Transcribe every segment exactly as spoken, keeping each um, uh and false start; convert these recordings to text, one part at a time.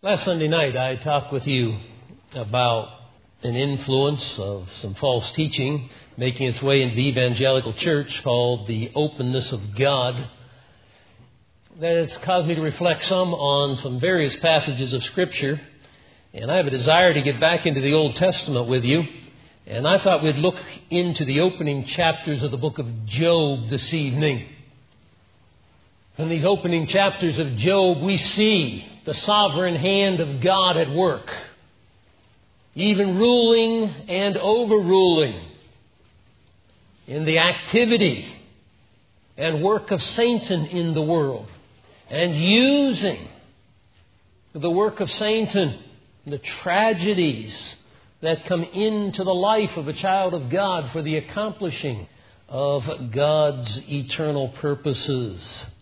Last Sunday night, I talked with you about an influence of some false teaching making its way into the evangelical church called the openness of God. That has caused me to reflect some on some various passages of Scripture. And I have a desire to get back into the Old Testament with you. And I thought we'd look into the opening chapters of the book of Job this evening. In these opening chapters of Job, we see the sovereign hand of God at work, even ruling and overruling in the activity and work of Satan in the world, and using the work of Satan, the tragedies that come into the life of a child of God for the accomplishing of God's eternal purposes.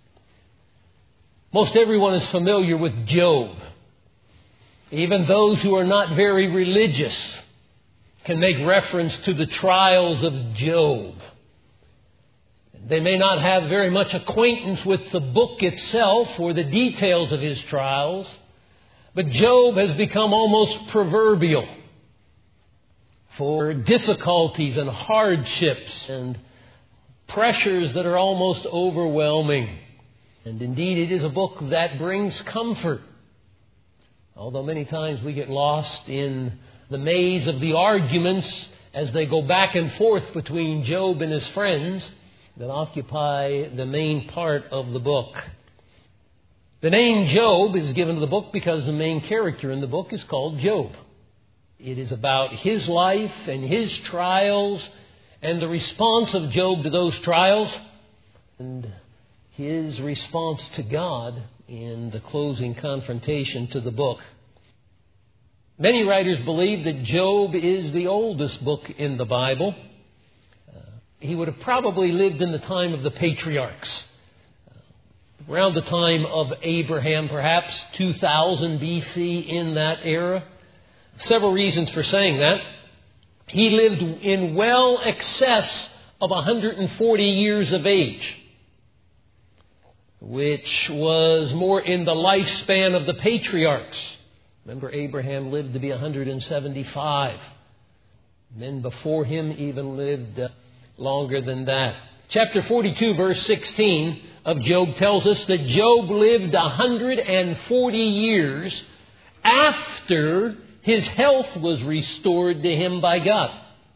Most everyone is familiar with Job. Even those who are not very religious can make reference to the trials of Job. They may not have very much acquaintance with the book itself or the details of his trials, but Job has become almost proverbial for difficulties and hardships and pressures that are almost overwhelming. And indeed, it is a book that brings comfort. Although many times we get lost in the maze of the arguments as they go back and forth between Job and his friends that occupy the main part of the book. The name Job is given to the book because the main character in the book is called Job. It is about his life and his trials and the response of Job to those trials and his response to God in the closing confrontation to the book. Many writers believe that Job is the oldest book in the Bible. Uh, he would have probably lived in the time of the patriarchs, uh, around the time of Abraham, perhaps two thousand B C, in that era. Several reasons for saying that. He lived in well excess of one hundred forty years of age, which was more in the lifespan of the patriarchs. Remember, Abraham lived to be one hundred seventy-five. Men before him even lived uh, longer than that. Chapter forty-two, verse sixteen of Job tells us that Job lived one hundred forty years after his health was restored to him by God.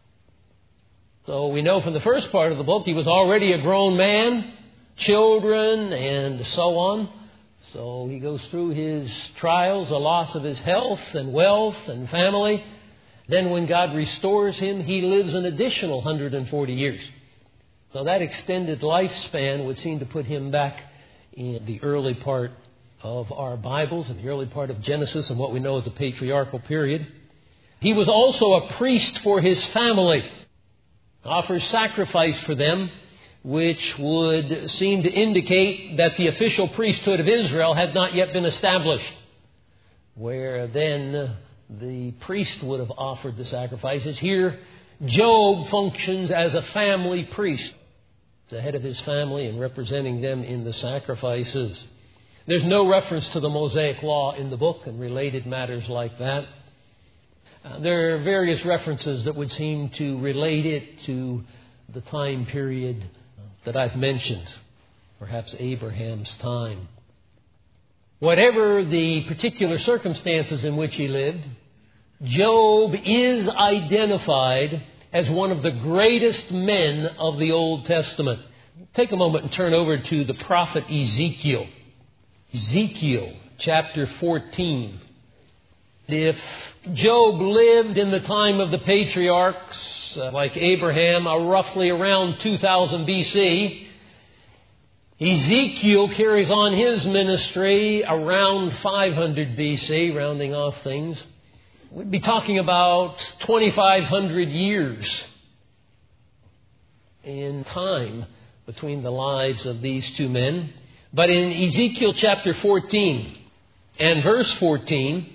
So we know from the first part of the book he was already a grown man, children, and so on. So he goes through his trials, the loss of his health and wealth and family. Then when God restores him, he lives an additional one hundred forty years. So that extended lifespan would seem to put him back in the early part of our Bibles, in the early part of Genesis and what we know as the patriarchal period. He was also a priest for his family, offers sacrifice for them, which would seem to indicate that the official priesthood of Israel had not yet been established, where then the priest would have offered the sacrifices. Here, Job functions as a family priest, the head of his family and representing them in the sacrifices. There's no reference to the Mosaic Law in the book and related matters like that. Uh, there are various references that would seem to relate it to the time period that I've mentioned, perhaps Abraham's time. Whatever the particular circumstances in which he lived, Job is identified as one of the greatest men of the Old Testament. Take a moment and turn over to the prophet Ezekiel. Ezekiel chapter fourteen. If Job lived in the time of the patriarchs, uh, like Abraham, uh, roughly around two thousand B C, Ezekiel carries on his ministry around five hundred B C, rounding off things. We'd be talking about twenty-five hundred years in time between the lives of these two men. But in Ezekiel chapter fourteen and verse fourteen,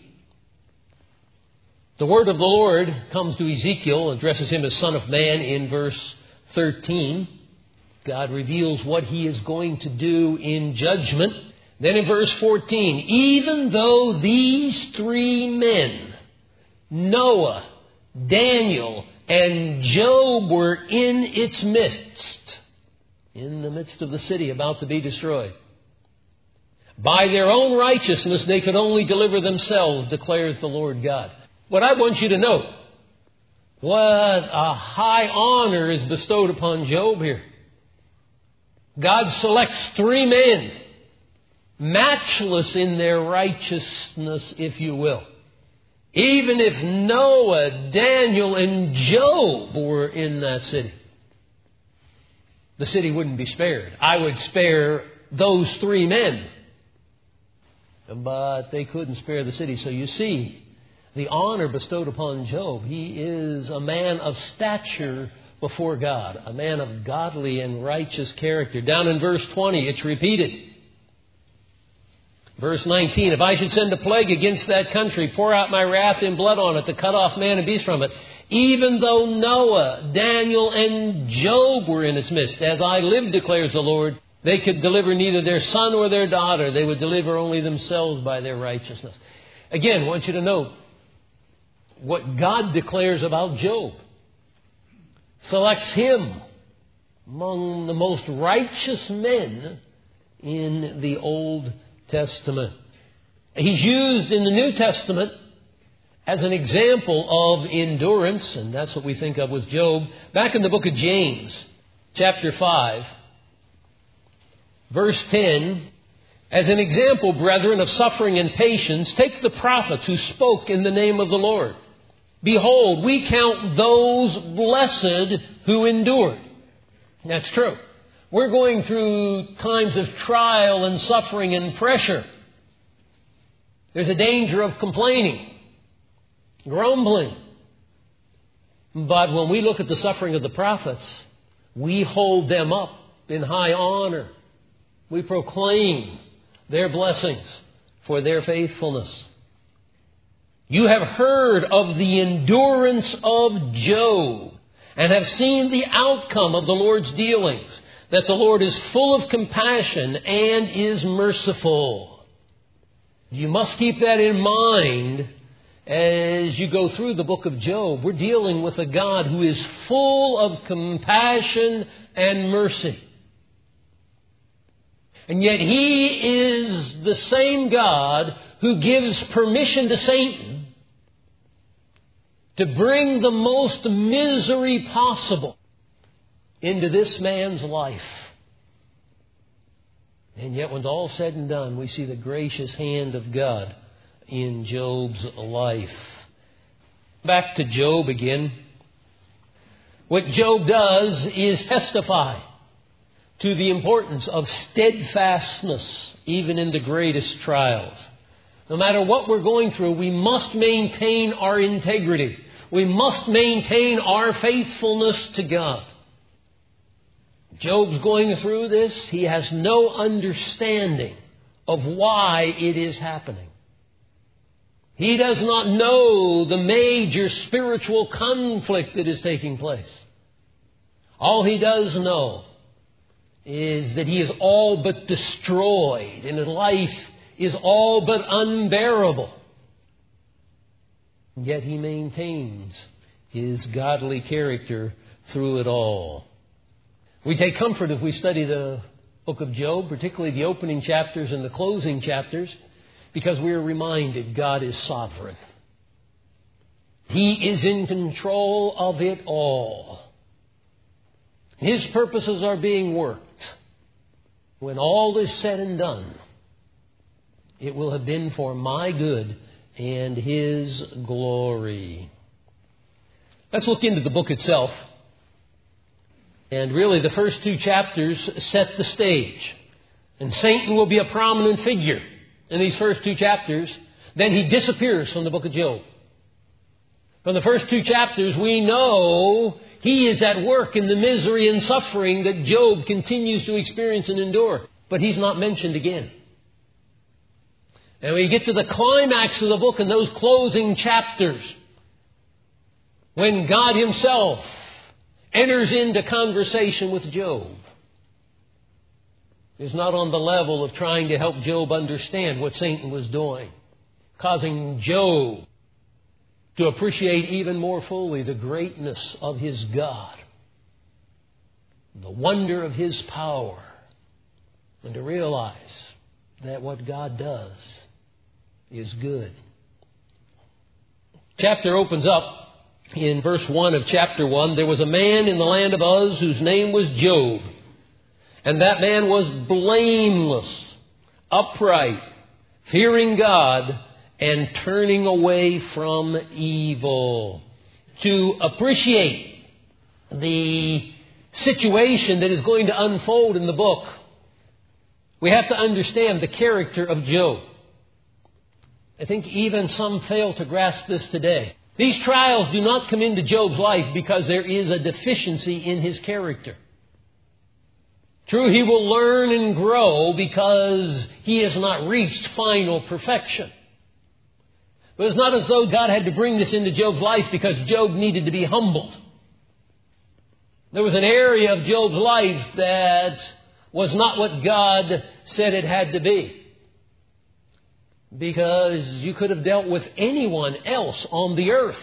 the word of the Lord comes to Ezekiel, addresses him as Son of Man in verse thirteen. God reveals what he is going to do in judgment Then in verse fourteen, even though these three men, Noah, Daniel, and Job, were in its midst, in the midst of the city about to be destroyed, by their own righteousness they could only deliver themselves, declares the Lord God. What I want you to note, what a high honor is bestowed upon Job here. God selects three men, matchless in their righteousness, if you will. Even if Noah, Daniel, and Job were in that city, the city wouldn't be spared. I would spare those three men. But they couldn't spare the city. So you see, the honor bestowed upon Job, he is a man of stature before God, a man of godly and righteous character. Down in verse twenty, it's repeated. Verse nineteen, if I should send a plague against that country, pour out my wrath in blood on it, to cut off man and beast from it, even though Noah, Daniel, and Job were in its midst, as I live, declares the Lord, they could deliver neither their son or their daughter. They would deliver only themselves by their righteousness. Again, I want you to note what God declares about Job. Selects him among the most righteous men in the Old Testament. He's used in the New Testament as an example of endurance, and that's what we think of with Job. Back in the book of James, chapter five, verse ten, as an example, brethren, of suffering and patience, take the prophets who spoke in the name of the Lord. Behold, we count those blessed who endured. That's true. We're going through times of trial and suffering and pressure. There's a danger of complaining, grumbling. But when we look at the suffering of the prophets, we hold them up in high honor. We proclaim their blessings for their faithfulness. You have heard of the endurance of Job and have seen the outcome of the Lord's dealings, that the Lord is full of compassion and is merciful. You must keep that in mind as you go through the book of Job. We're dealing with a God who is full of compassion and mercy. And yet He is the same God who gives permission to Satan to bring the most misery possible into this man's life. And yet when all's said and done, we see the gracious hand of God in Job's life. Back to Job again. What Job does is testify to the importance of steadfastness, even in the greatest trials. No matter what we're going through, we must maintain our integrity. We must maintain our faithfulness to God. Job's going through this. He has no understanding of why it is happening. He does not know the major spiritual conflict that is taking place. All he does know is that he is all but destroyed and his life is all but unbearable. Yet he maintains his godly character through it all. We take comfort if we study the book of Job, particularly the opening chapters and the closing chapters, because we are reminded God is sovereign. He is in control of it all. His purposes are being worked. When all is said and done, it will have been for my good and His glory. Let's look into the book itself. And really the first two chapters set the stage. And Satan will be a prominent figure in these first two chapters. Then he disappears from the book of Job. From the first two chapters, we know he is at work in the misery and suffering that Job continues to experience and endure. But he's not mentioned again. And we get to the climax of the book in those closing chapters, when God Himself enters into conversation with Job. is not on the level of trying to help Job understand what Satan was doing, causing Job to appreciate even more fully the greatness of his God, the wonder of His power, and to realize that what God does is good. Chapter opens up in verse one of chapter one. There was a man in the land of Uz whose name was Job. And that man was blameless, upright, fearing God, and turning away from evil. To appreciate the situation that is going to unfold in the book, we have to understand the character of Job. I think even some fail to grasp this today. These trials do not come into Job's life because there is a deficiency in his character. True, he will learn and grow because he has not reached final perfection. But it's not as though God had to bring this into Job's life because Job needed to be humbled. There was an area of Job's life that was not what God said it had to be. Because you could have dealt with anyone else on the earth,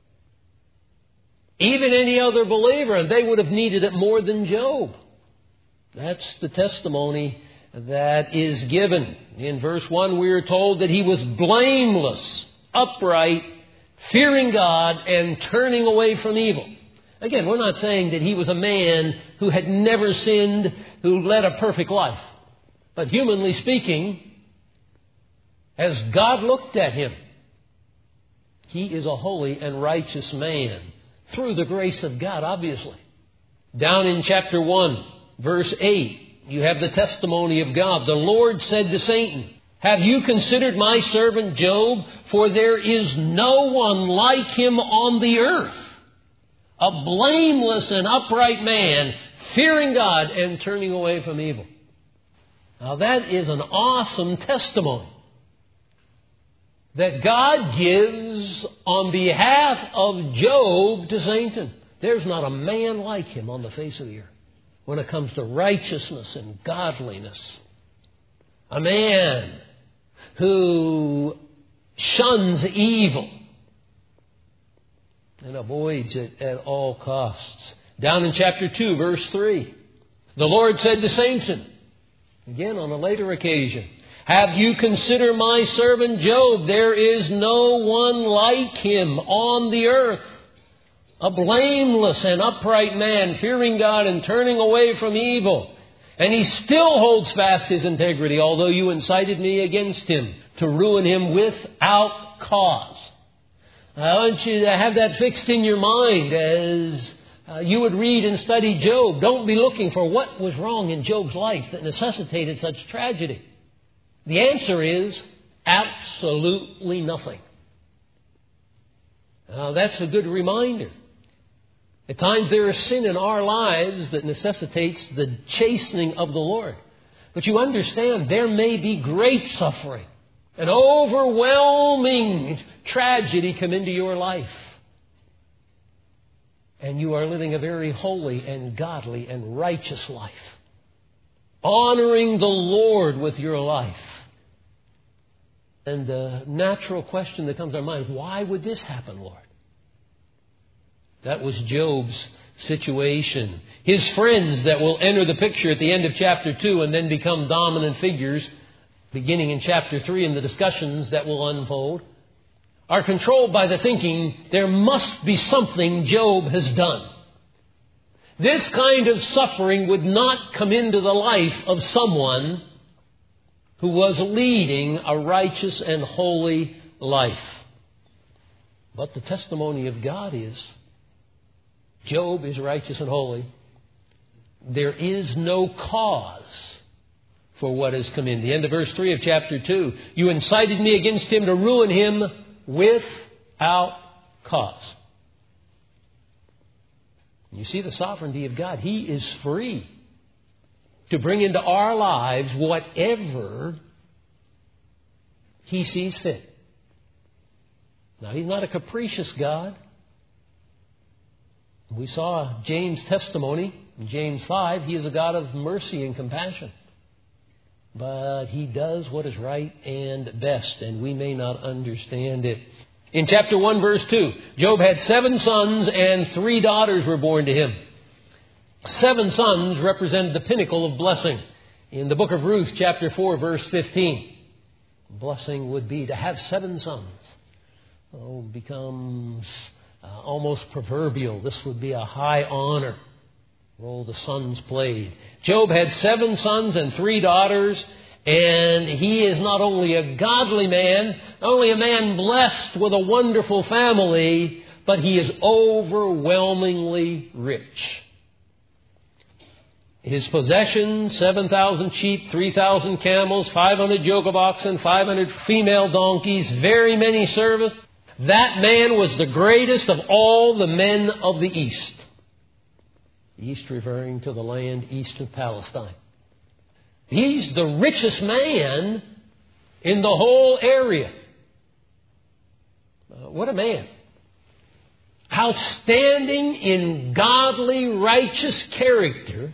even any other believer, and they would have needed it more than Job. That's the testimony that is given. In verse one, we are told that he was blameless, upright, fearing God, and turning away from evil. Again, we're not saying that he was a man who had never sinned, who led a perfect life. But humanly speaking, as God looked at him, he is a holy and righteous man through the grace of God, obviously. Down in chapter one, verse eight, you have the testimony of God. The Lord said to Satan, "Have you considered my servant Job? For there is no one like him on the earth, a blameless and upright man, fearing God and turning away from evil." Now that is an awesome testimony that God gives on behalf of Job to Satan. There's not a man like him on the face of the earth when it comes to righteousness and godliness. A man who shuns evil and avoids it at all costs. Down in chapter two, verse three, the Lord said to Satan, again on a later occasion, "Have you considered my servant Job? There is no one like him on the earth, a blameless and upright man, fearing God and turning away from evil. And he still holds fast his integrity, although you incited me against him to ruin him without cause." I want you to have that fixed in your mind as uh, you would read and study Job. Don't be looking for what was wrong in Job's life that necessitated such tragedy. The answer is absolutely nothing. Now, that's a good reminder. At times there is sin in our lives that necessitates the chastening of the Lord. But you understand there may be great suffering, an overwhelming tragedy come into your life. And you are living a very holy and godly and righteous life, honoring the Lord with your life. And the natural question that comes to our mind, why would this happen, Lord? That was Job's situation. His friends that will enter the picture at the end of chapter two and then become dominant figures, beginning in chapter three in the discussions that will unfold, are controlled by the thinking there must be something Job has done. This kind of suffering would not come into the life of someone who was leading a righteous and holy life. But the testimony of God is, Job is righteous and holy. There is no cause for what has come in. The end of verse three of chapter two. You incited me against him to ruin him without cause. You see the sovereignty of God. He is free to bring into our lives whatever He sees fit. Now, He's not a capricious God. We saw James' testimony in James five. He is a God of mercy and compassion. but he does what is right and best, and we may not understand it. In chapter one, verse two, Job had seven sons and three daughters were born to him. Seven sons represented the pinnacle of blessing. In the book of Ruth, chapter four, verse fifteen, blessing would be to have seven sons. Oh, becomes uh, almost proverbial. This would be a high honor. Role the sons played. Job had seven sons and three daughters, and he is not only a godly man, not only a man blessed with a wonderful family, but he is overwhelmingly rich. His possessions, seven thousand sheep, three thousand camels, five hundred yoke of oxen, five hundred female donkeys, very many servants. That man was the greatest of all the men of the East. East referring to the land east of Palestine. He's the richest man in the whole area. Uh, what a man. Outstanding in godly, righteous character.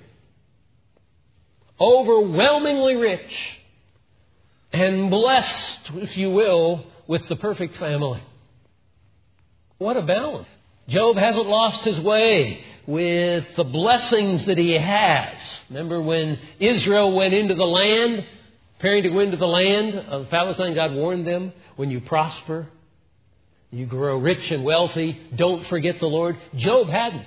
Overwhelmingly rich. And blessed, if you will, with the perfect family. What a balance. Job hasn't lost his way with the blessings that he has. Remember when Israel went into the land, preparing to go into the land of Palestine, God warned them, when you prosper, you grow rich and wealthy, don't forget the Lord. Job hadn't.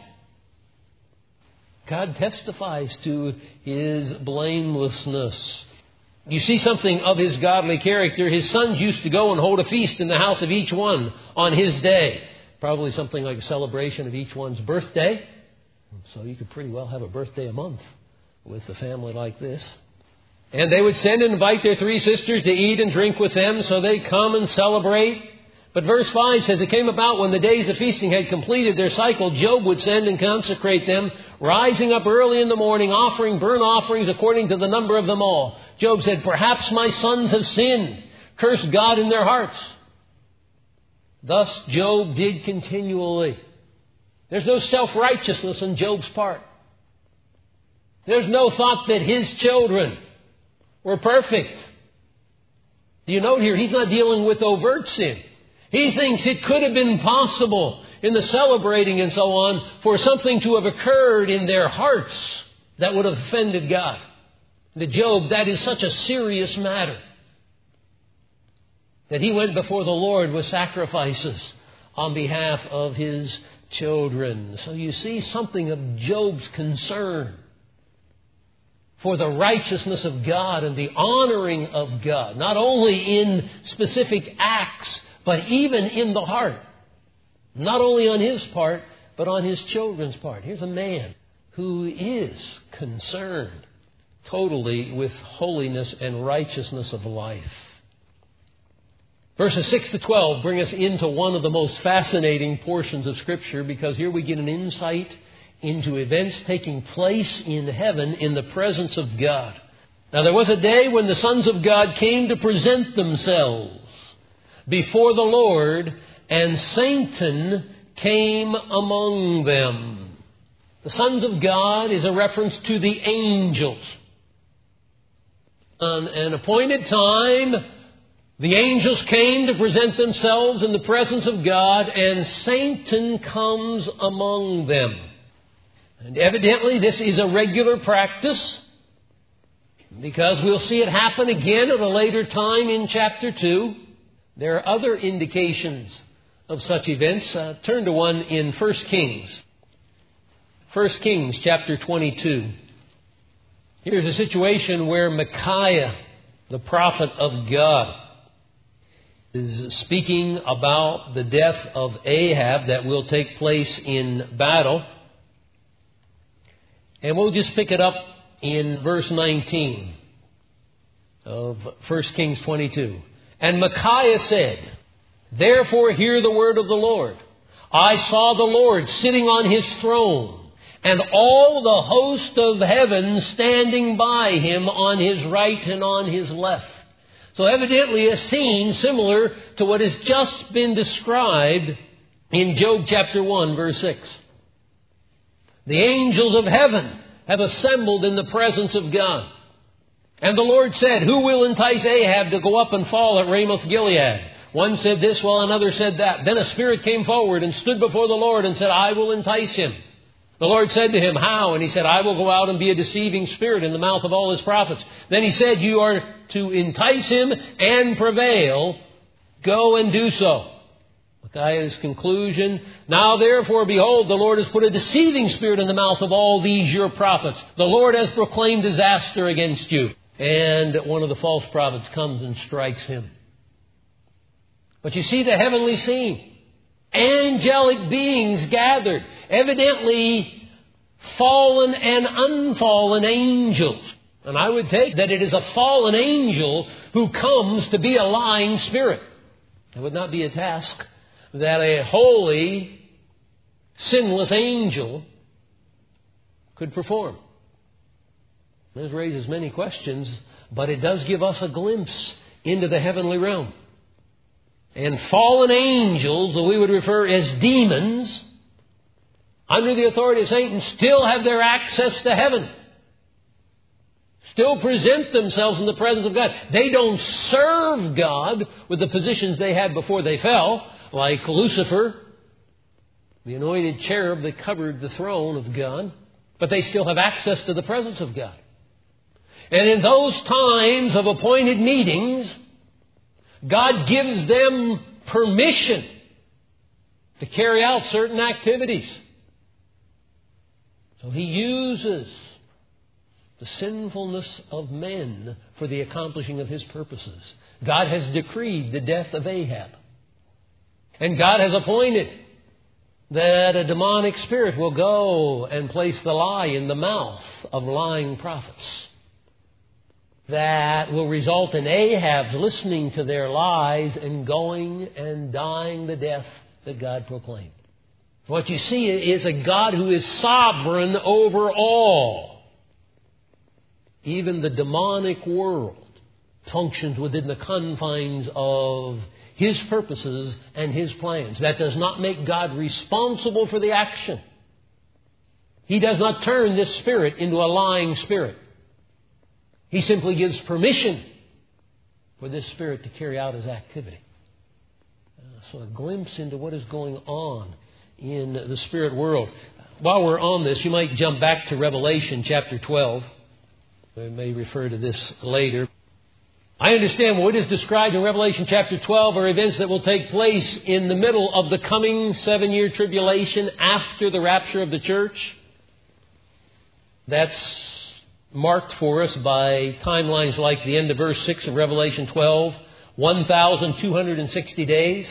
God testifies to his blamelessness. You see something of his godly character. His sons used to go and hold a feast in the house of each one on his day. Probably something like a celebration of each one's birthday. So you could pretty well have a birthday a month with a family like this. And they would send and invite their three sisters to eat and drink with them, so they come and celebrate. But verse five says, it came about when the days of feasting had completed their cycle, Job would send and consecrate them, rising up early in the morning, offering burnt offerings according to the number of them all. Job said, perhaps my sons have sinned, cursed God in their hearts. Thus Job did continually. There's no self-righteousness on Job's part. There's no thought that his children were perfect. Do you note here, he's not dealing with overt sin. He thinks it could have been possible in the celebrating and so on for something to have occurred in their hearts that would have offended God. To Job, that is such a serious matter that he went before the Lord with sacrifices on behalf of his children. So you see something of Job's concern for the righteousness of God and the honoring of God, not only in specific acts, but even in the heart. Not only on his part, but on his children's part. Here's a man who is concerned totally with holiness and righteousness of life. Verses six to twelve bring us into one of the most fascinating portions of Scripture, because here we get an insight into events taking place in heaven in the presence of God. Now there was a day when the sons of God came to present themselves before the Lord, and Satan came among them. The sons of God is a reference to the angels. On an appointed time, the angels came to present themselves in the presence of God, and Satan comes among them. And evidently this is a regular practice, because we'll see it happen again at a later time in chapter two. There are other indications of such events. Uh, turn to one in First Kings. First Kings chapter twenty-two. Here's a situation where Micaiah, the prophet of God, is speaking about the death of Ahab that will take place in battle. And we'll just pick it up in verse nineteen of First Kings twenty-two. And Micaiah said, therefore hear the word of the Lord. I saw the Lord sitting on his throne, and all the host of heaven standing by him on his right and on his left. So evidently a scene similar to what has just been described in Job chapter one, verse six. The angels of heaven have assembled in the presence of God. And the Lord said, who will entice Ahab to go up and fall at Ramoth Gilead? One said this while another said that. Then a spirit came forward and stood before the Lord and said, I will entice him. The Lord said to him, how? And he said, I will go out and be a deceiving spirit in the mouth of all his prophets. Then he said, you are to entice him and prevail. Go and do so. Micaiah's conclusion, now therefore, behold, the Lord has put a deceiving spirit in the mouth of all these your prophets. The Lord has proclaimed disaster against you. And one of the false prophets comes and strikes him. But you see the heavenly scene. Angelic beings gathered. Evidently fallen and unfallen angels. And I would take that it is a fallen angel who comes to be a lying spirit. It would not be a task that a holy, sinless angel could perform. This raises many questions, but it does give us a glimpse into the heavenly realm. And fallen angels, that we would refer as demons, under the authority of Satan, still have their access to heaven. Still present themselves in the presence of God. They don't serve God with the positions they had before they fell, like Lucifer, the anointed cherub that covered the throne of God. But they still have access to the presence of God. And in those times of appointed meetings, God gives them permission to carry out certain activities. So He uses the sinfulness of men for the accomplishing of His purposes. God has decreed the death of Ahab. And God has appointed that a demonic spirit will go and place the lie in the mouth of lying prophets. That will result in Ahab listening to their lies and going and dying the death that God proclaimed. What you see is a God who is sovereign over all. Even the demonic world functions within the confines of His purposes and His plans. That does not make God responsible for the action. He does not turn this spirit into a lying spirit. He simply gives permission for this spirit to carry out his activity. Uh, so a glimpse into what is going on in the spirit world. While we're on this, you might jump back to Revelation chapter twelve. We may refer to this later. I understand what is described in Revelation chapter twelve are events that will take place in the middle of the coming seven-year tribulation after the rapture of the church. That's marked for us by timelines like the end of verse six of Revelation twelve, one thousand two hundred sixty days,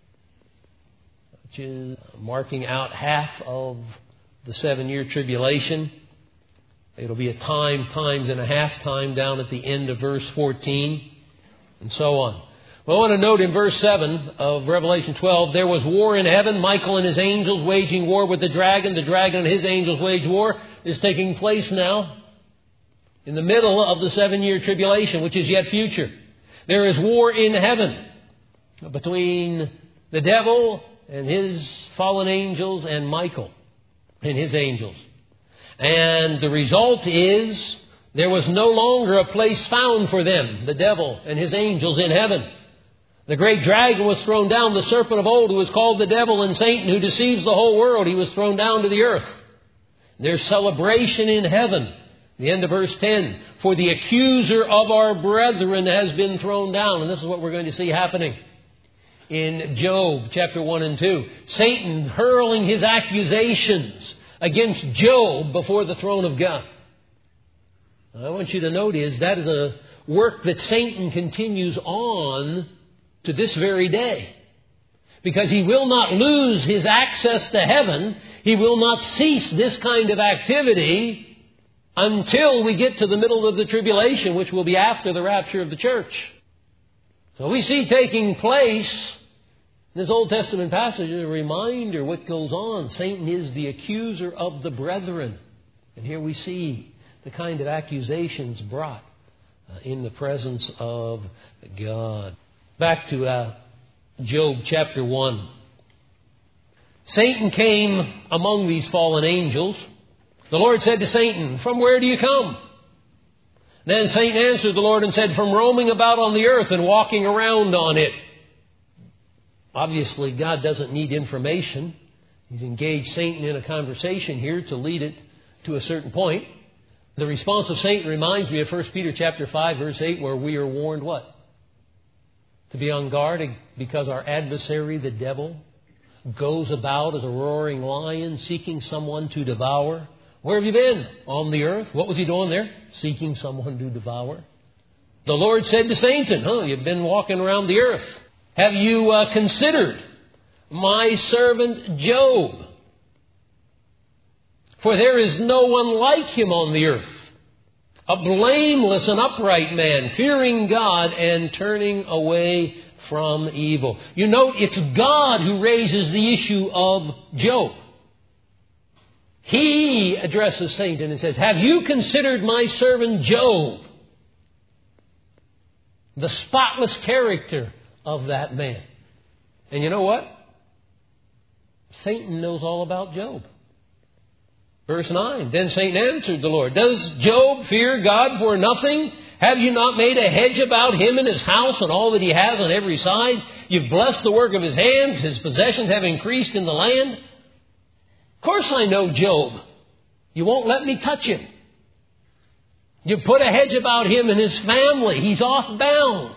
which is marking out half of the seven-year tribulation. It'll be a time, times and a half time down at the end of verse fourteen, and so on. Well, I want to note in verse seven of Revelation twelve, there was war in heaven, Michael and his angels waging war with the dragon. The dragon and his angels wage war. Is taking place now in the middle of the seven-year tribulation, which is yet future. There is war in heaven between the devil and his fallen angels and Michael and his angels. And the result is there was no longer a place found for them, the devil and his angels, in heaven. The great dragon was thrown down, the serpent of old, who was called the devil and Satan, who deceives the whole world. He was thrown down to the earth. There's celebration in heaven. The end of verse ten. For the accuser of our brethren has been thrown down. And this is what we're going to see happening in Job chapter one and two. Satan hurling his accusations against Job before the throne of God. I want you to note is that is a work that Satan continues on to this very day. Because he will not lose his access to heaven. He will not cease this kind of activity until we get to the middle of the tribulation, which will be after the rapture of the church. So we see taking place in this Old Testament passage a reminder what goes on. Satan is the accuser of the brethren. And here we see the kind of accusations brought uh, in the presence of God. Back to uh, Job chapter one. Satan came among these fallen angels. The Lord said to Satan, "From where do you come?" Then Satan answered the Lord and said, from roaming about on the earth and walking around on it. Obviously, God doesn't need information. He's engaged Satan in a conversation here to lead it to a certain point. The response of Satan reminds me of First Peter chapter five, verse eight, where we are warned what? To be on guard because our adversary, the devil, goes about as a roaring lion seeking someone to devour. Where have you been? On the earth. What was he doing there? Seeking someone to devour. The Lord said to Satan, huh, you've been walking around the earth. Have you uh, considered my servant Job? For there is no one like him on the earth, a blameless and upright man, fearing God and turning away from evil. You note, it's God who raises the issue of Job. He addresses Satan and says, have you considered my servant Job? The spotless character of that man. And you know what? Satan knows all about Job. Verse nine, then Satan answered the Lord, does Job fear God for nothing? Have you not made a hedge about him and his house and all that he has on every side? You've blessed the work of his hands. His possessions have increased in the land. Of course I know Job. You won't let me touch him. You put a hedge about him and his family. He's off bounds.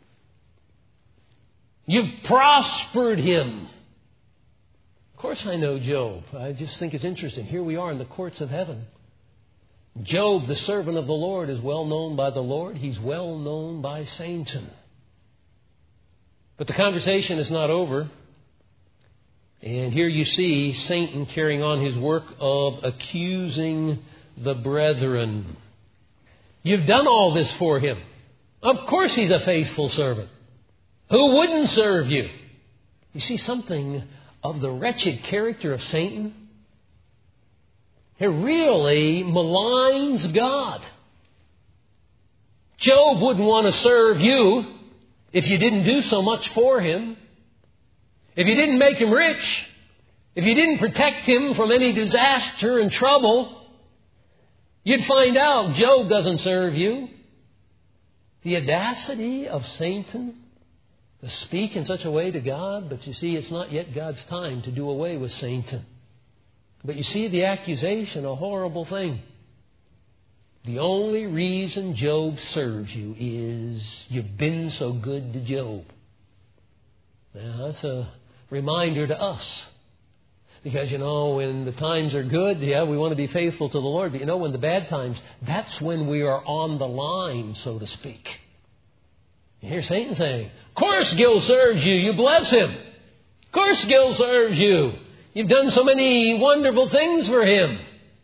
You've prospered him. Of course I know Job. I just think it's interesting. Here we are in the courts of heaven. Job, the servant of the Lord, is well known by the Lord. He's well known by Satan. But the conversation is not over. And here you see Satan carrying on his work of accusing the brethren. You've done all this for him. Of course he's a faithful servant. Who wouldn't serve you? You see something of the wretched character of Satan? He really maligns God. Job wouldn't want to serve you if you didn't do so much for him. If you didn't make him rich, if you didn't protect him from any disaster and trouble, you'd find out Job doesn't serve you. The audacity of Satan to speak in such a way to God, but you see, it's not yet God's time to do away with Satan. But you see the accusation, a horrible thing. The only reason Job serves you is you've been so good to Job. Now, that's a reminder to us. Because, you know, when the times are good, yeah, we want to be faithful to the Lord. But, you know, when the bad times, that's when we are on the line, so to speak. You hear Satan saying, of course Gil serves you. You bless him. Of course Gil serves you. You've done so many wonderful things for him.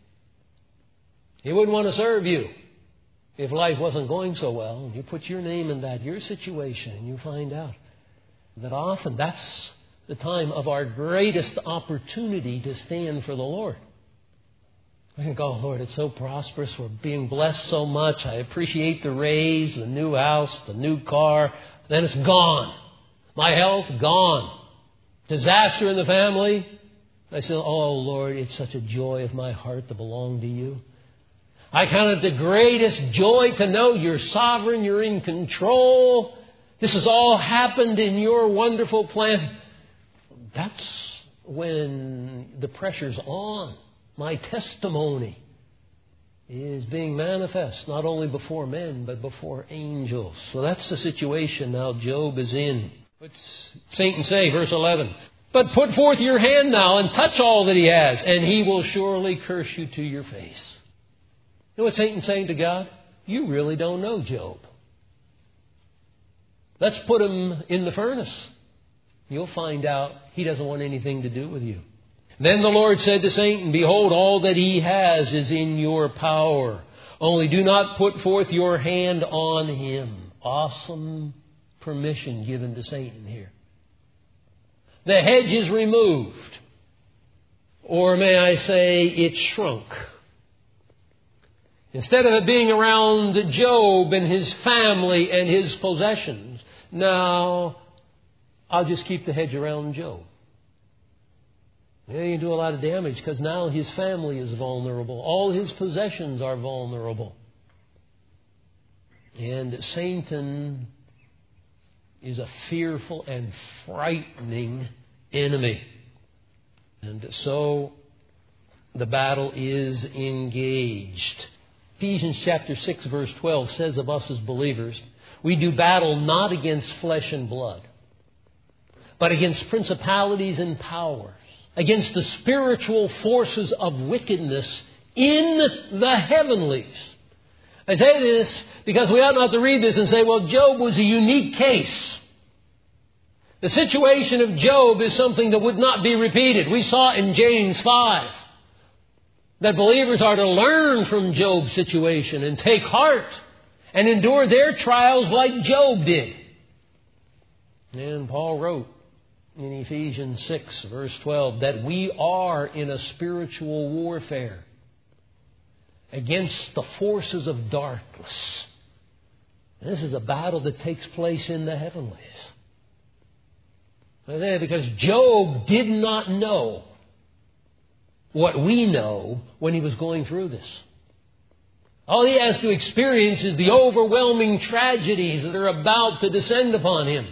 He wouldn't want to serve you if life wasn't going so well. And you put your name in that, your situation, and you find out that often that's the time of our greatest opportunity to stand for the Lord. I think, oh, Lord, it's so prosperous. We're being blessed so much. I appreciate the raise, the new house, the new car. Then it's gone. My health, gone. Disaster in the family. I said, oh, Lord, it's such a joy of my heart to belong to you. I count it the greatest joy to know you're sovereign, you're in control. This has all happened in your wonderful plan. That's when the pressure's on. My testimony is being manifest, not only before men, but before angels. So that's the situation now Job is in. What's Satan say? Verse eleven. But put forth your hand now and touch all that he has, and he will surely curse you to your face. You know what Satan's saying to God? You really don't know Job. Let's put him in the furnace. You'll find out he doesn't want anything to do with you. Then the Lord said to Satan, behold, all that he has is in your power. Only do not put forth your hand on him. Awesome permission given to Satan here. The hedge is removed. Or may I say, it shrunk. Instead of it being around Job and his family and his possessions, now I'll just keep the hedge around Job. Yeah, you can do a lot of damage because now his family is vulnerable. All his possessions are vulnerable. And Satan is a fearful and frightening enemy. And so the battle is engaged. Ephesians chapter six verse twelve says of us as believers, we do battle not against flesh and blood, but against principalities and powers, against the spiritual forces of wickedness in the heavenlies. I say this because we ought not to read this and say, well, Job was a unique case. The situation of Job is something that would not be repeated. We saw in James five that believers are to learn from Job's situation and take heart and endure their trials like Job did. And Paul wrote in Ephesians six verse twelve that we are in a spiritual warfare against the forces of darkness. This is a battle that takes place in the heavenlies. Because Job did not know what we know when he was going through this. All he has to experience is the overwhelming tragedies that are about to descend upon him.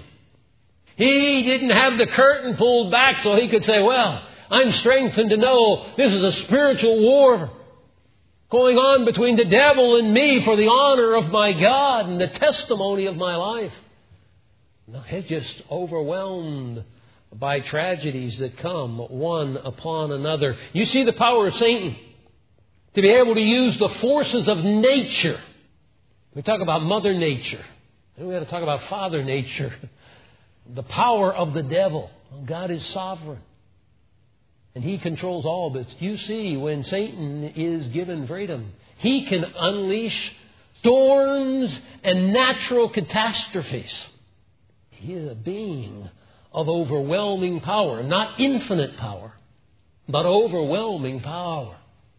He didn't have the curtain pulled back so he could say, well, I'm strengthened to know this is a spiritual war going on between the devil and me for the honor of my God and the testimony of my life. No, he's just overwhelmed by tragedies that come one upon another. You see the power of Satan to be able to use the forces of nature. We talk about Mother Nature. Then we got to talk about Father Nature. The power of the devil. God is sovereign. And He controls all. But you see, when Satan is given freedom, he can unleash storms and natural catastrophes. He is a being of overwhelming power. Not infinite power, but overwhelming power.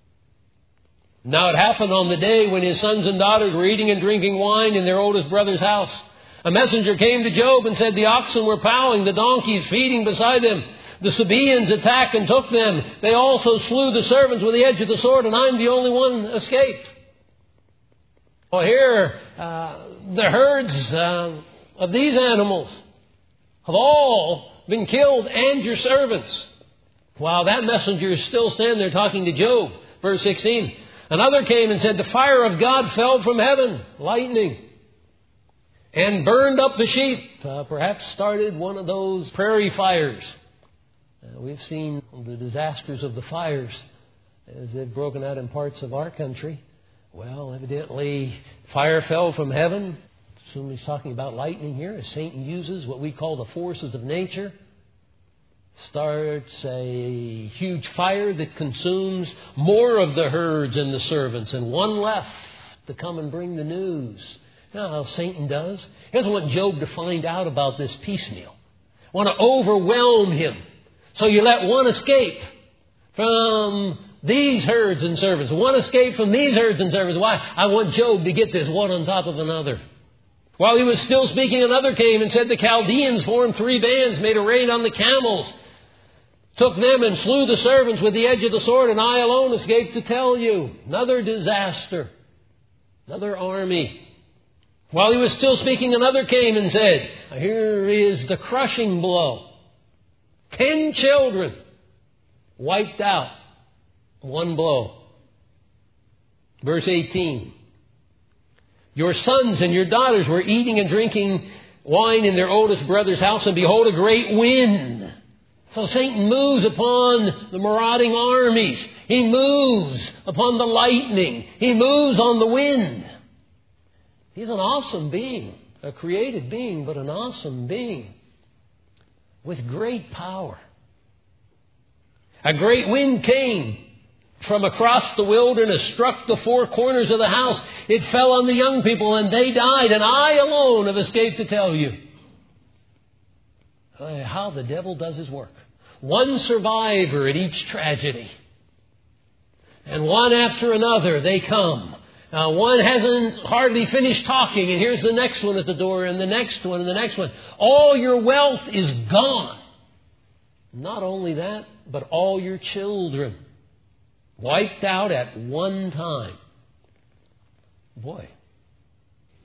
Now it happened on the day when his sons and daughters were eating and drinking wine in their oldest brother's house. A messenger came to Job and said, the oxen were plowing, the donkeys feeding beside them. The Sabaeans attacked and took them. They also slew the servants with the edge of the sword, and I'm the only one escaped. Well, here, uh, the herds uh, of these animals have all been killed, and your servants. While that messenger is still standing there talking to Job, verse sixteen, another came and said, the fire of God fell from heaven, lightning, and burned up the sheep. Uh, perhaps started one of those prairie fires. Uh, we've seen the disasters of the fires as they've broken out in parts of our country. Well, evidently, fire fell from heaven. Assume he's talking about lightning here, as Satan uses what we call the forces of nature. Starts a huge fire that consumes more of the herds and the servants, and one left to come and bring the news. You know how Satan does? He doesn't want Job to find out about this piecemeal. Want to overwhelm him. So you let one escape from these herds and servants. One escape from these herds and servants. Why? I want Job to get this one on top of another. While he was still speaking, another came and said, the Chaldeans formed three bands, made a raid on the camels, took them and slew the servants with the edge of the sword, and I alone escaped to tell you. Another disaster. Another army. While he was still speaking, another came and said, here is the crushing blow. Ten children wiped out. One blow. Verse eighteen. Your sons and your daughters were eating and drinking wine in their oldest brother's house, and behold, a great wind. So Satan moves upon the marauding armies. He moves upon the lightning. He moves on the wind. He's an awesome being, a created being, but an awesome being with great power. A great wind came from across the wilderness, struck the four corners of the house. It fell on the young people and they died, and I alone have escaped to tell you. How the devil does his work. One survivor at each tragedy. And one after another they come. Now, one hasn't hardly finished talking, and here's the next one at the door, and the next one, and the next one. All your wealth is gone. Not only that, but all your children wiped out at one time. Boy,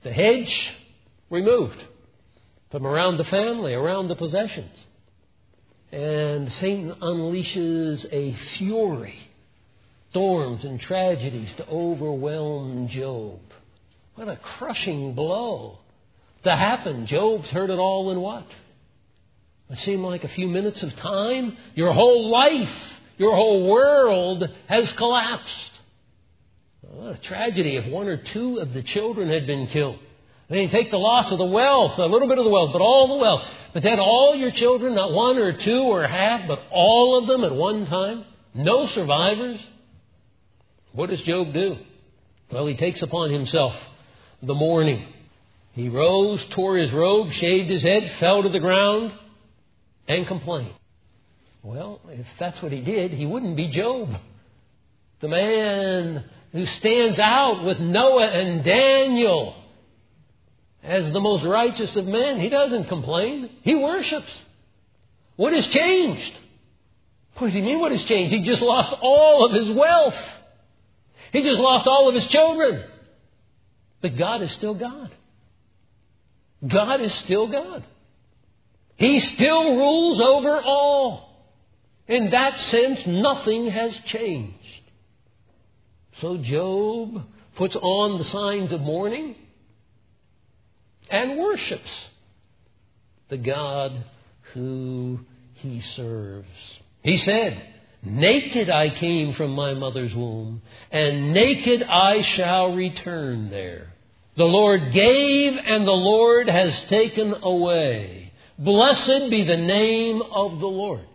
The hedge removed from around the family, around the possessions. And Satan unleashes a fury, storms and tragedies to overwhelm Job. What a crushing blow to happen. Job's heard it all in what? It seemed like a few minutes of time. Your whole life, your whole world has collapsed. What a tragedy if one or two of the children had been killed. I mean, take the loss of the wealth, a little bit of the wealth, but all the wealth. But then all your children, not one or two or half, but all of them at one time. No survivors. What does Job do? Well, he takes upon himself the mourning. He rose, tore his robe, shaved his head, fell to the ground, and complained. Well, if that's what he did, he wouldn't be Job. The man who stands out with Noah and Daniel as the most righteous of men, he doesn't complain. He worships. What has changed? What do you mean what has changed? He just lost all of his wealth. He just lost all of his children. But God is still God. God is still God. He still rules over all. In that sense, nothing has changed. So Job puts on the signs of mourning and worships the God who he serves. He said, "Naked I came from my mother's womb, and naked I shall return there. The Lord gave, and the Lord has taken away. Blessed be the name of the Lord."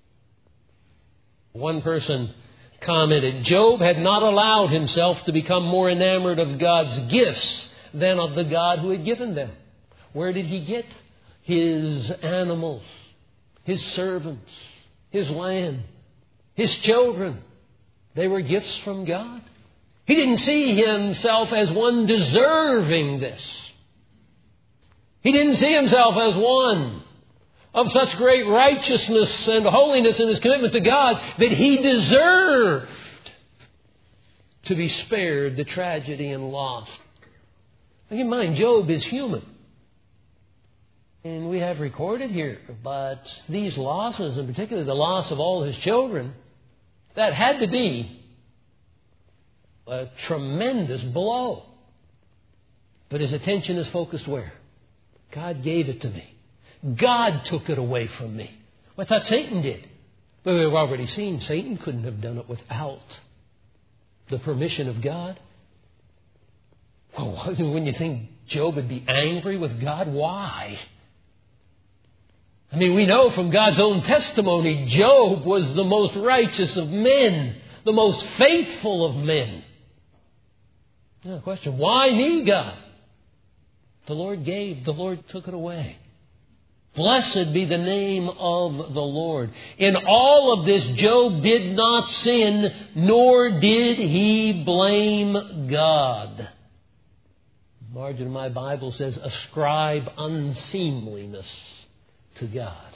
One person commented, Job had not allowed himself to become more enamored of God's gifts than of the God who had given them. Where did he get his animals, his servants, his land, his children? They were gifts from God. He didn't see himself as one deserving this. He didn't see himself as one of such great righteousness and holiness in his commitment to God that he deserved to be spared the tragedy and loss. Now, keep in mind, Job is human. And we have recorded here, but these losses, and particularly the loss of all his children, that had to be a tremendous blow. But his attention is focused where? God gave it to me. God took it away from me. Well, I thought Satan did. But we've already seen Satan couldn't have done it without the permission of God. Well, when you think Job would be angry with God, why? I mean, we know from God's own testimony, Job was the most righteous of men, the most faithful of men. Now, the question, why me, God? The Lord gave, the Lord took it away. Blessed be the name of the Lord. In all of this, Job did not sin, nor did he blame God. The margin of my Bible says, ascribe unseemliness to God.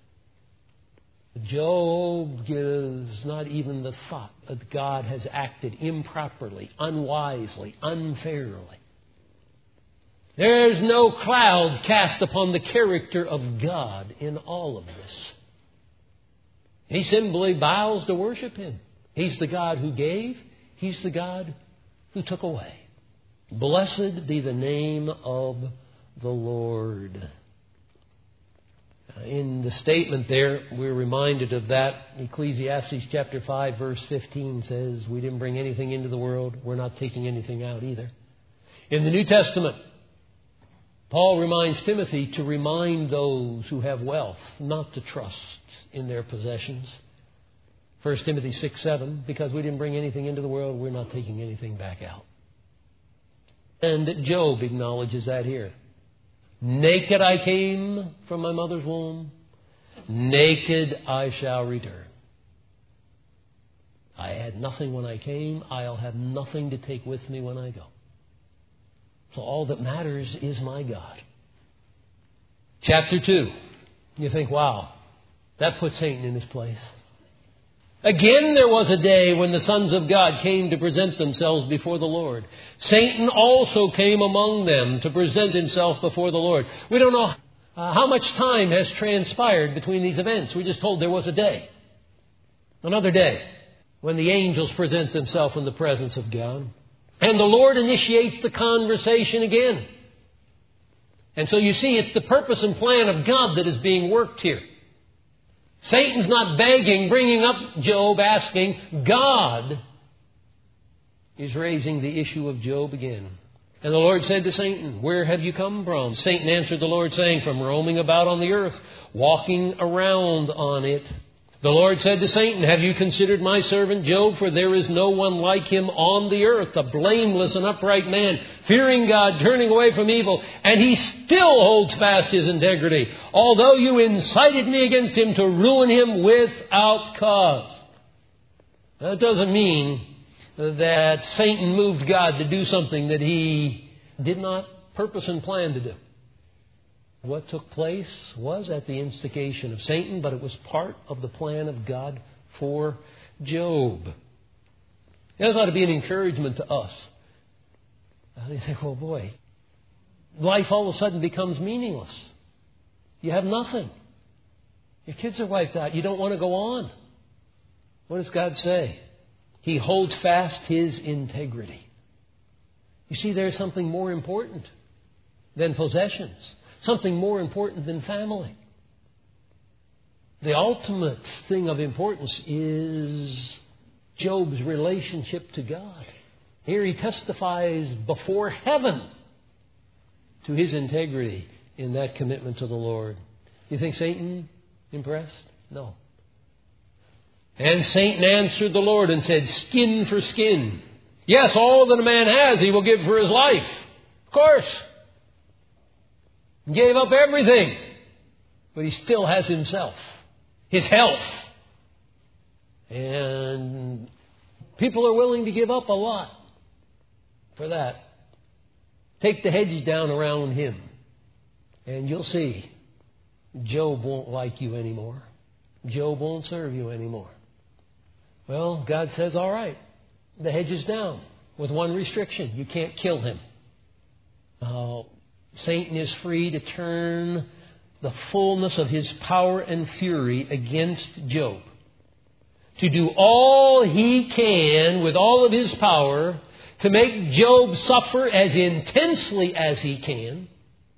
Job gives not even the thought that God has acted improperly, unwisely, unfairly. There's no cloud cast upon the character of God in all of this. He simply bows to worship Him. He's the God who gave. He's the God who took away. Blessed be the name of the Lord. In the statement there, we're reminded of that. Ecclesiastes chapter five, verse fifteen says, we didn't bring anything into the world. We're not taking anything out either. In the New Testament, Paul reminds Timothy to remind those who have wealth not to trust in their possessions. First Timothy six, seven, because we didn't bring anything into the world, we're not taking anything back out. And Job acknowledges that here. Naked I came from my mother's womb, naked I shall return. I had nothing when I came, I'll have nothing to take with me when I go. So all that matters is my God. Chapter two. You think, wow, that puts Satan in his place. Again, there was a day when the sons of God came to present themselves before the Lord. Satan also came among them to present himself before the Lord. We don't know uh, how much time has transpired between these events. We're just told there was a day. Another day when the angels present themselves in the presence of God. And the Lord initiates the conversation again. And so you see, it's the purpose and plan of God that is being worked here. Satan's not begging, bringing up Job, asking. God is raising the issue of Job again. And the Lord said to Satan, "Where have you come from?" Satan answered the Lord, saying, "From roaming about on the earth, walking around on it." The Lord said to Satan, "Have you considered my servant Job? For there is no one like him on the earth, a blameless and upright man, fearing God, turning away from evil. And he still holds fast his integrity, although you incited me against him to ruin him without cause." That doesn't mean that Satan moved God to do something that he did not purpose and plan to do. What took place was at the instigation of Satan, but it was part of the plan of God for Job. That ought to be an encouragement to us. You think, well, boy, life all of a sudden becomes meaningless. You have nothing. Your kids are wiped out. You don't want to go on. What does God say? He holds fast his integrity. You see, there's something more important than possessions. Something more important than family. The ultimate thing of importance is Job's relationship to God. Here he testifies before heaven to his integrity in that commitment to the Lord. You think Satan impressed? No. And Satan answered the Lord and said, "Skin for skin. Yes, all that a man has he will give for his life." Of course. Gave up everything. But he still has himself. His health. And people are willing to give up a lot for that. Take the hedges down around him. And you'll see Job won't like you anymore. Job won't serve you anymore. Well, God says, all right, the hedge is down with one restriction. You can't kill him. Uh, Satan is free to turn the fullness of his power and fury against Job. To do all he can with all of his power to make Job suffer as intensely as he can.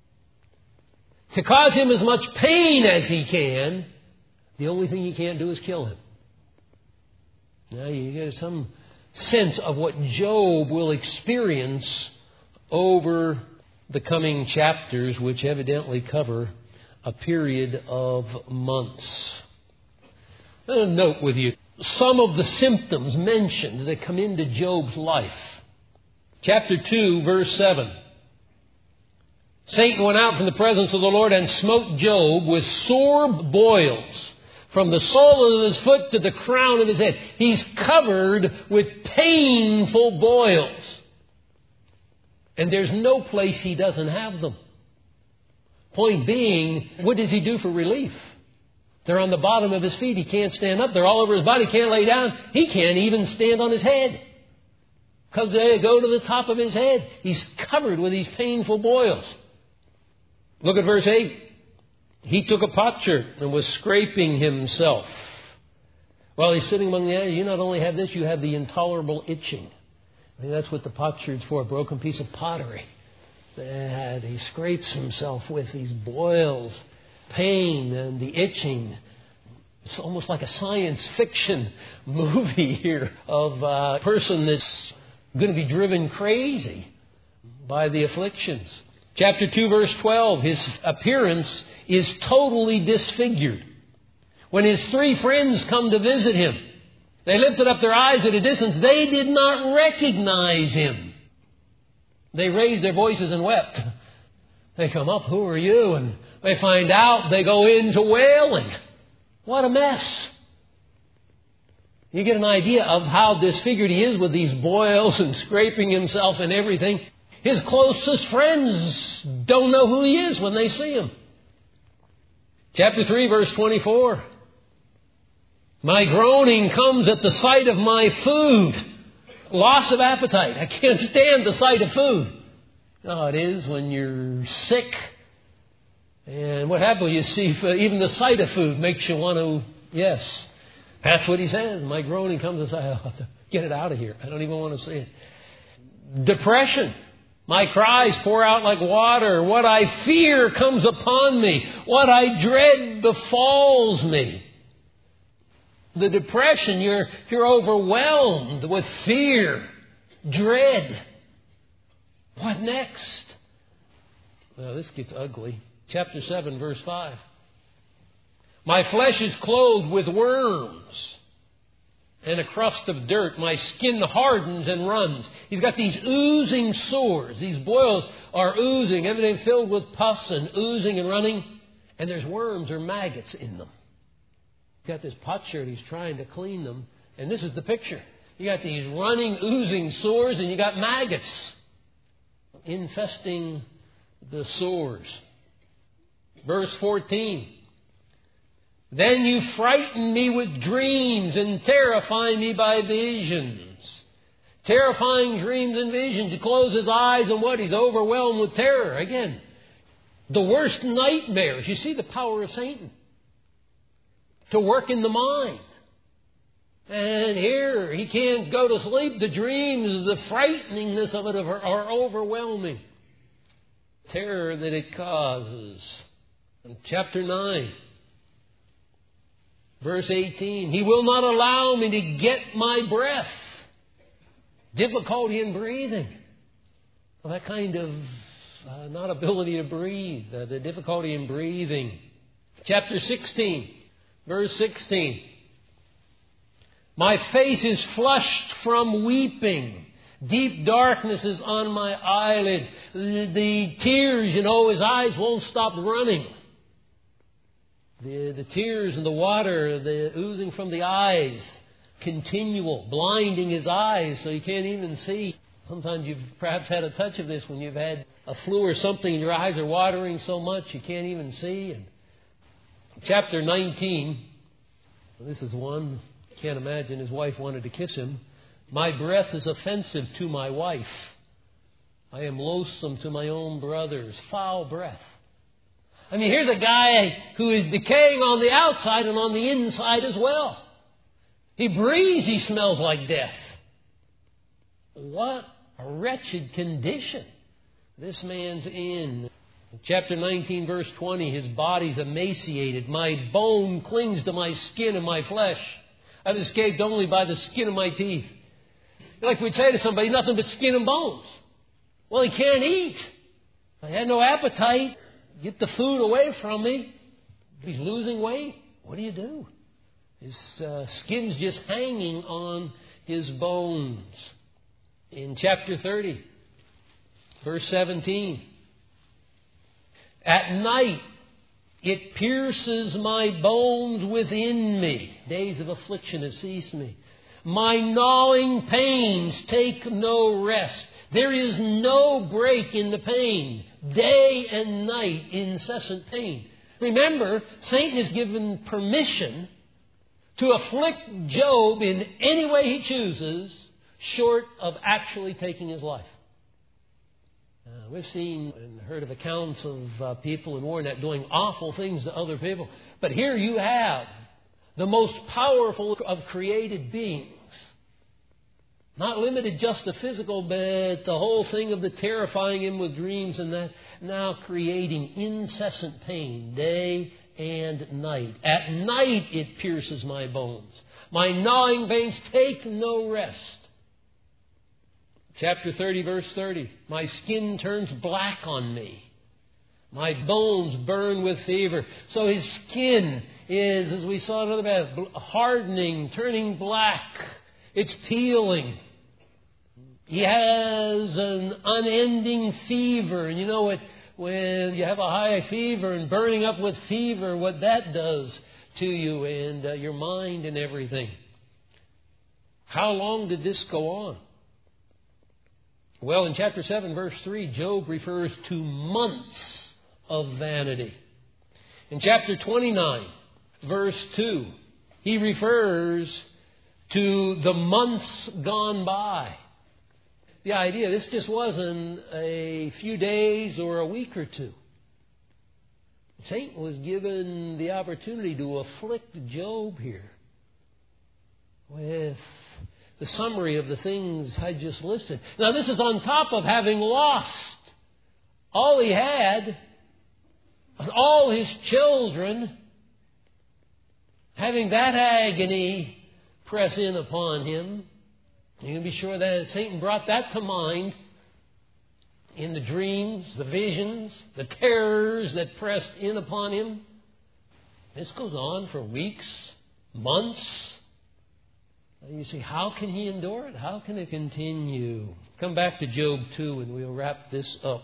To cause him as much pain as he can. The only thing he can't do is kill him. Now you get some sense of what Job will experience over the coming chapters, which evidently cover a period of months. I'll note with you some of the symptoms mentioned that come into Job's life. Chapter two, verse seven. Satan went out from the presence of the Lord and smote Job with sore boils from the sole of his foot to the crown of his head. He's covered with painful boils. And there's no place he doesn't have them. Point being, what does he do for relief? They're on the bottom of his feet. He can't stand up. They're all over his body. He can't lay down. He can't even stand on his head, because they go to the top of his head. He's covered with these painful boils. Look at verse eight. He took a potsherd and was scraping himself. While he's sitting among the animals, you not only have this, you have the intolerable itching. I mean, that's what the potsherd's for, a broken piece of pottery. And he scrapes himself with these boils, pain and the itching. It's almost like a science fiction movie here of a person that's going to be driven crazy by the afflictions. Chapter two, verse twelve, his appearance is totally disfigured. When his three friends come to visit him, they lifted up their eyes at a distance. They did not recognize him. They raised their voices and wept. They come up, "Who are you?" And they find out. They go into wailing. What a mess. You get an idea of how disfigured he is with these boils and scraping himself and everything. His closest friends don't know who he is when they see him. Chapter three, verse twenty-four. My groaning comes at the sight of my food. Loss of appetite. I can't stand the sight of food. You know how it is when you're sick. And what happens? You see, even the sight of food makes you want to, yes. That's what he says. My groaning comes at the sight. I have to get it out of here. I don't even want to see it. Depression. My cries pour out like water. What I fear comes upon me. What I dread befalls me. The depression, you're, you're overwhelmed with fear, dread. What next? Well, this gets ugly. Chapter seven, verse five. My flesh is clothed with worms and a crust of dirt. My skin hardens and runs. He's got these oozing sores. These boils are oozing, everything filled with pus and oozing and running. And there's worms or maggots in them. He's got this potsherd. He's trying to clean them. And this is the picture. You got these running, oozing sores, and you got maggots infesting the sores. Verse fourteen. Then you frighten me with dreams and terrify me by visions. Terrifying dreams and visions. He closes his eyes and what? He's overwhelmed with terror. Again, the worst nightmares. You see the power of Satan to work in the mind. And here, he can't go to sleep. The dreams, the frighteningness of it are, are overwhelming. Terror that it causes. In chapter nine, verse eighteen, he will not allow me to get my breath. Difficulty in breathing. Well, that kind of uh, not ability to breathe. Uh, the difficulty in breathing. Chapter sixteen. Verse sixteen. My face is flushed from weeping. Deep darkness is on my eyelids. The, the tears, you know, his eyes won't stop running. The, the tears and the water, the oozing from the eyes, continual, blinding his eyes so he can't even see. Sometimes you've perhaps had a touch of this when you've had a flu or something and your eyes are watering so much you can't even see. And chapter nineteen, this is one, can't imagine his wife wanted to kiss him. My breath is offensive to my wife. I am loathsome to my own brothers. Foul breath. I mean, here's a guy who is decaying on the outside and on the inside as well. He breathes, he smells like death. What a wretched condition this man's in. Chapter nineteen, verse twenty, his body's emaciated. My bone clings to my skin and my flesh. I've escaped only by the skin of my teeth. Like we'd say to somebody, nothing but skin and bones. Well, he can't eat. I had no appetite. Get the food away from me. He's losing weight. What do you do? His uh, skin's just hanging on his bones. In chapter thirty, verse seventeen. At night, it pierces my bones within me. Days of affliction have seized me. My gnawing pains take no rest. There is no break in the pain. Day and night, incessant pain. Remember, Satan is given permission to afflict Job in any way he chooses, short of actually taking his life. Uh, we've seen and heard of accounts of uh, people in war net doing awful things to other people. But here you have the most powerful of created beings. Not limited just to physical, but the whole thing of the terrifying him with dreams and that. Now creating incessant pain day and night. At night it pierces my bones. My gnawing veins take no rest. Chapter thirty, verse thirty. My skin turns black on me. My bones burn with fever. So his skin is, as we saw in other bad, hardening, turning black. It's peeling. He has an unending fever. And you know what? When you have a high fever and burning up with fever, what that does to you and uh, your mind and everything. How long did this go on? Well, in chapter seven, verse three, Job refers to months of vanity. In chapter twenty-nine, verse two, He refers to the months gone by. The idea, this just wasn't a few days or a week or two. Satan was given the opportunity to afflict Job here with the summary of the things I just listed. Now, this is on top of having lost all he had, all his children, having that agony press in upon him. You can be sure that Satan brought that to mind in the dreams, the visions, the terrors that pressed in upon him. This goes on for weeks, months. You see, how can he endure it? How can it continue? Come back to Job two and we'll wrap this up.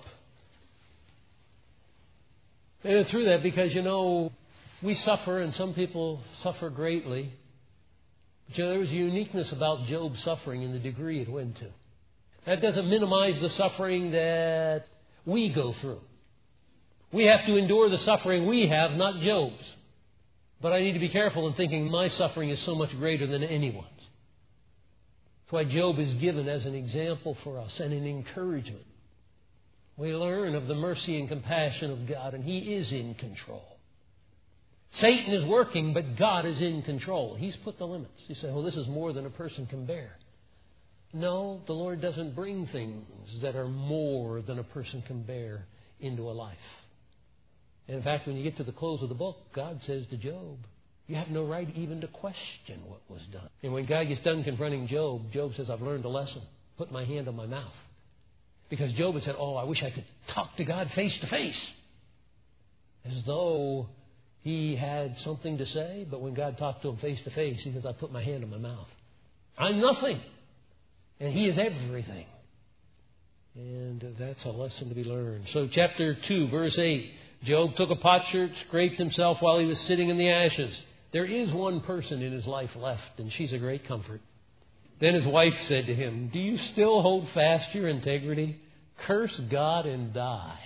And through that, because, you know, we suffer and some people suffer greatly. But, you know, there was a uniqueness about Job's suffering in the degree it went to. That doesn't minimize the suffering that we go through. We have to endure the suffering we have, not Job's. But I need to be careful in thinking my suffering is so much greater than anyone's. That's why Job is given as an example for us and an encouragement. We learn of the mercy and compassion of God, and He is in control. Satan is working, but God is in control. He's put the limits. You say, well, this is more than a person can bear. No, the Lord doesn't bring things that are more than a person can bear into a life. And in fact, when you get to the close of the book, God says to Job, you have no right even to question what was done. And when God gets done confronting Job, Job says, I've learned a lesson. Put my hand on my mouth. Because Job had said, oh, I wish I could talk to God face to face. As though he had something to say. But when God talked to him face to face, he says, I put my hand on my mouth. I'm nothing. And He is everything. And that's a lesson to be learned. So chapter two, verse eight. Job took a potsherd, scraped himself while he was sitting in the ashes. There is one person in his life left, and she's a great comfort. Then his wife said to him, do you still hold fast your integrity? Curse God and die.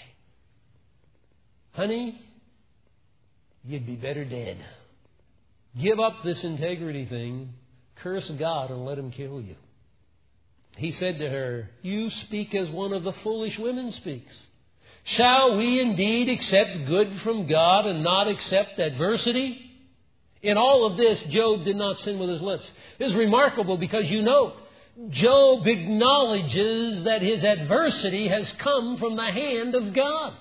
Honey, you'd be better dead. Give up this integrity thing. Curse God and let Him kill you. He said to her, you speak as one of the foolish women speaks. Shall we indeed accept good from God and not accept adversity? In all of this, Job did not sin with his lips. This is remarkable because you note, Job acknowledges that his adversity has come from the hand of God.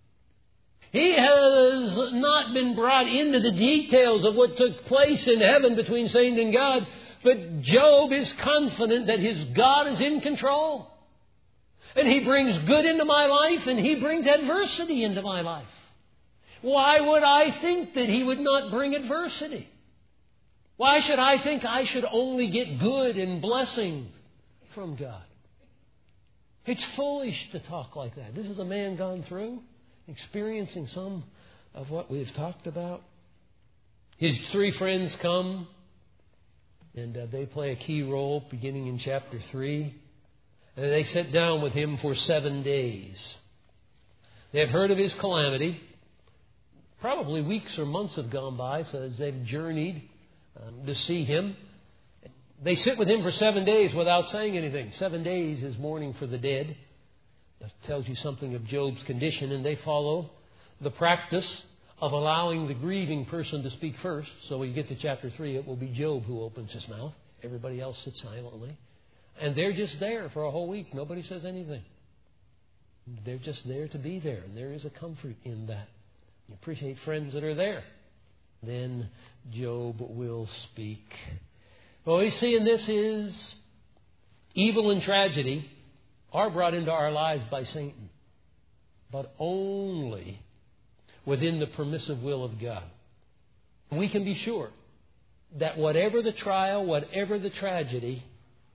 He has not been brought into the details of what took place in heaven between Satan and God, but Job is confident that his God is in control. And He brings good into my life and He brings adversity into my life. Why would I think that He would not bring adversity? Why should I think I should only get good and blessings from God? It's foolish to talk like that. This is a man gone through, experiencing some of what we've talked about. His three friends come. And uh, they play a key role beginning in chapter three. And they sit down with him for seven days. They have heard of his calamity. Probably weeks or months have gone by, so as they've journeyed um, to see him. They sit with him for seven days without saying anything. Seven days is mourning for the dead. That tells you something of Job's condition. And they follow the practice of allowing the grieving person to speak first. So when you get to chapter three, it will be Job who opens his mouth. Everybody else sits silently. And they're just there for a whole week. Nobody says anything. They're just there to be there. And there is a comfort in that. You appreciate friends that are there. Then Job will speak. What we see in this is evil and tragedy are brought into our lives by Satan. But only within the permissive will of God. We can be sure that whatever the trial, whatever the tragedy,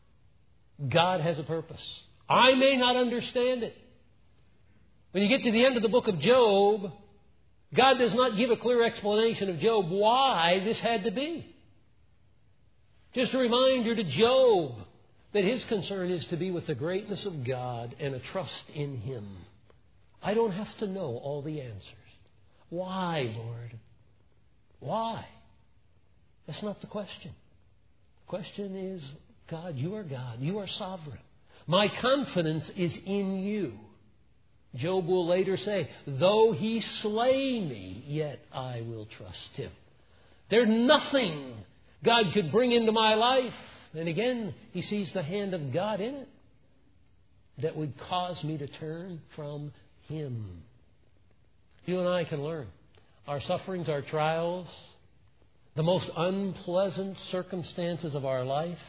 God has a purpose. I may not understand it. When you get to the end of the book of Job, God does not give a clear explanation of Job why this had to be. Just a reminder to Job that his concern is to be with the greatness of God and a trust in Him. I don't have to know all the answers. Why, Lord? Why? That's not the question. The question is, God, you are God. You are sovereign. My confidence is in you. Job will later say, though he slay me, yet I will trust him. There's nothing God could bring into my life. And again, he sees the hand of God in it that would cause me to turn from him. You and I can learn. Our sufferings, our trials, the most unpleasant circumstances of our life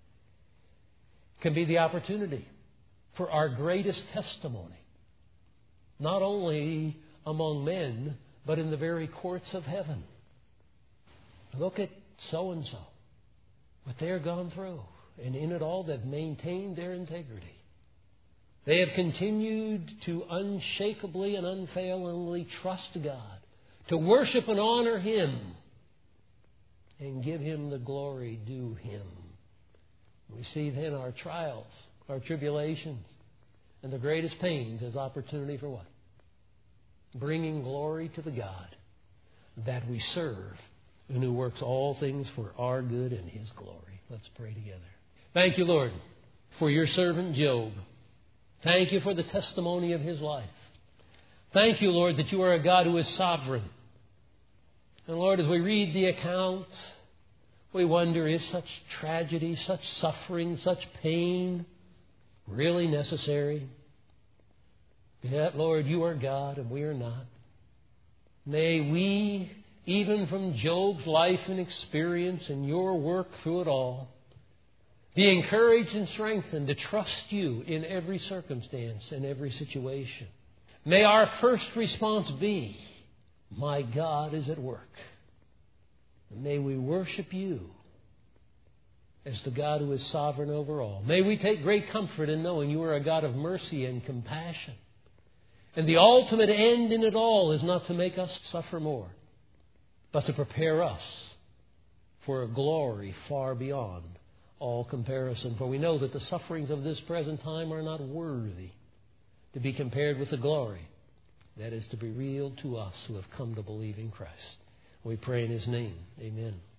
can be the opportunity for our greatest testimony. Not only among men, but in the very courts of heaven. Look at so-and-so, what they're gone through. And in it all, they've maintained their integrity. They have continued to unshakably and unfailingly trust God, to worship and honor Him, and give Him the glory due Him. We see then our trials, our tribulations, and the greatest pains as opportunity for what? Bringing glory to the God that we serve and who works all things for our good and His glory. Let's pray together. Thank you, Lord, for your servant Job. Thank you for the testimony of his life. Thank you, Lord, that you are a God who is sovereign. And Lord, as we read the account, we wonder, is such tragedy, such suffering, such pain really necessary? Yet, Lord, you are God and we are not. May we, even from Job's life and experience and your work through it all, be encouraged and strengthened to trust you in every circumstance and every situation. May our first response be, my God is at work. And may we worship you as the God who is sovereign over all. May we take great comfort in knowing you are a God of mercy and compassion. And the ultimate end in it all is not to make us suffer more, but to prepare us for a glory far beyond all comparison. For we know that the sufferings of this present time are not worthy to be compared with the glory that is to be revealed to us who have come to believe in Christ. We pray in His name. Amen.